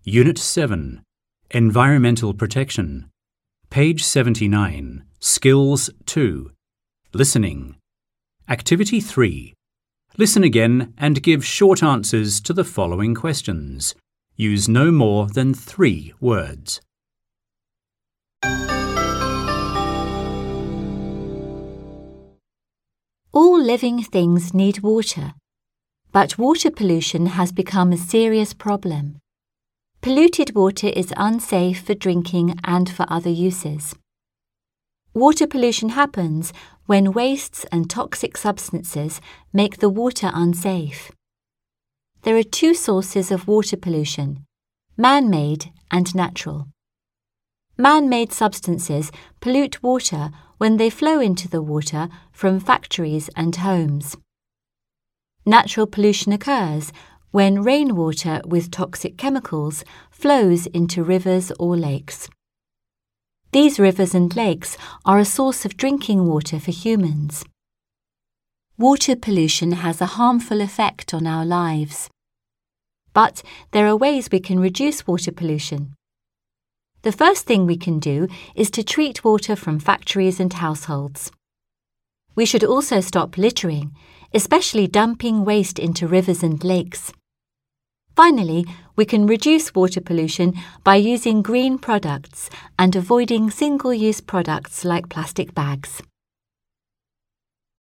Unit 7, Environmental Protection. Page 79, Skills 2, Listening. Activity 3. Listen again and give short answers to the following questions. Use no more than 3 words. All living things need water, but water pollution has become a serious problem. Polluted water is unsafe for drinking and for other uses. Water pollution happens when wastes and toxic substances make the water unsafe. There are 2 sources of water pollution: man-made and natural. Man-made substances pollute water when they flow into the water from factories and homes. Natural pollution occurs when rainwater with toxic chemicals flows into rivers or lakes. These rivers and lakes are a source of drinking water for humans. Water pollution has a harmful effect on our lives. But there are ways we can reduce water pollution. The first thing we can do is to treat water from factories and households. We should also stop littering, especially dumping waste into rivers and lakes. Finally, we can reduce water pollution by using green products and avoiding single-use products like plastic bags.